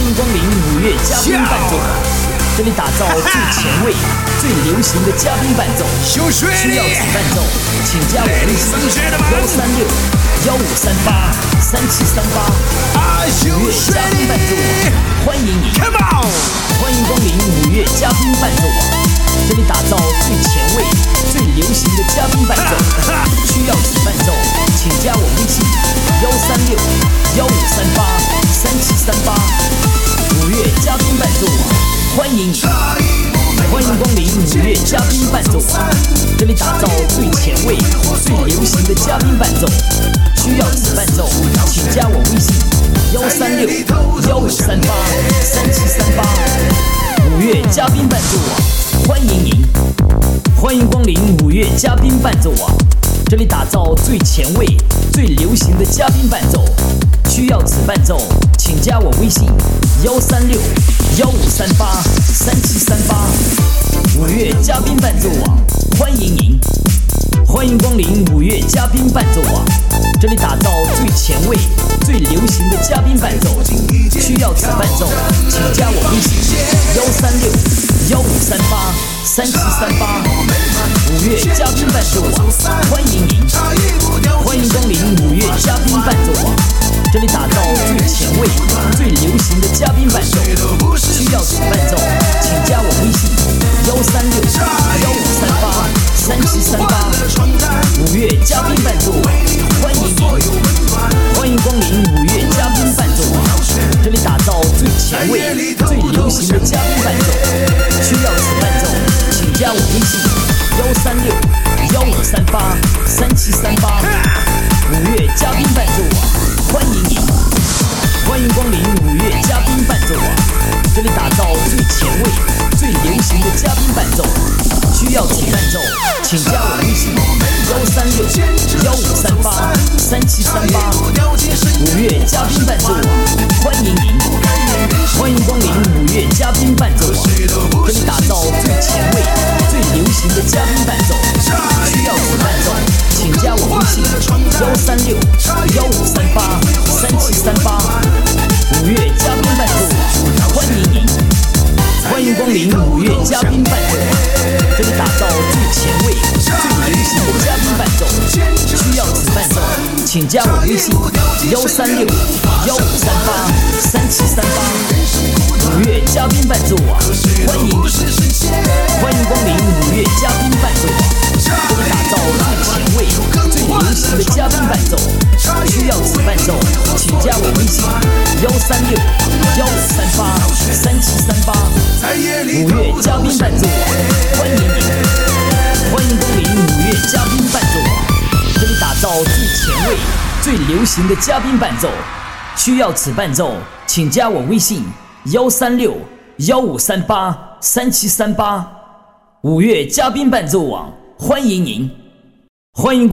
迎光临5月嘉宾伴奏，这里打造最前卫、最流行的嘉宾伴奏。需要此伴奏，请加我微信136-1538-3738。5月嘉宾伴奏网，欢迎你！欢迎光临5月嘉宾伴奏网，这里打造最前卫、最流行的嘉宾伴奏。需要此伴奏，请加我微信136-1538-3738。5月嘉宾伴奏网，欢迎你！欢迎光临5月嘉宾伴奏网，这里打造最前卫、最流行的嘉宾伴奏。需要此伴奏，请加我微信136-1538-3738。5月嘉宾伴奏网，欢迎您！欢迎光临5月嘉宾伴奏网，这里打造最前卫、最流行的嘉宾伴奏。需要此伴奏，请加我微信136-1538-3738。5月嘉宾伴奏网，欢迎您！欢迎光临5月嘉宾伴奏网，这里打造最前卫、最流行的嘉宾伴奏。需要此伴奏，请加我微信136-1538-3738。5月嘉宾伴奏网，欢迎您！欢迎光临5月嘉宾伴奏网，这里打造最前卫、最流行的嘉宾伴奏。需要此伴奏，请加我微信136-1538-3738。5月嘉宾伴奏网，欢迎您！欢迎光临5月嘉宾伴奏网，这里打造最前卫、最流行的嘉宾伴奏。需要此伴奏，请加我微信136-1538-3738。5月嘉宾伴奏网，欢迎您！欢迎光临5月嘉宾伴奏网，这里打造最前卫、最流行的嘉宾伴奏。需要此伴奏，请加我微信136-1538-3738。5月嘉宾伴奏网，欢迎您！欢迎光临5月嘉宾伴奏网，这里打造最前卫、最流行的嘉宾伴奏。需要此伴奏，请加我微信136-1538-3738。5月嘉宾伴奏网，欢迎您！欢迎光临5月嘉宾伴奏网，这里打造最前卫、最流行的嘉宾伴奏。需要此伴奏，请加我微信136-1538-3738。5月嘉宾伴奏网，欢迎您！欢迎光临5月嘉宾伴奏网，这里打造最前卫、最流行的嘉宾伴奏。需要此伴奏，请加我微信136-1538-3738。5月嘉宾伴奏网，欢迎您！欢迎光临5月嘉宾伴奏网，这里打造最前卫、最流行的嘉宾伴奏。需要此伴奏，请加我微信136-1538-3738。5月嘉宾伴奏网，欢迎您！欢迎。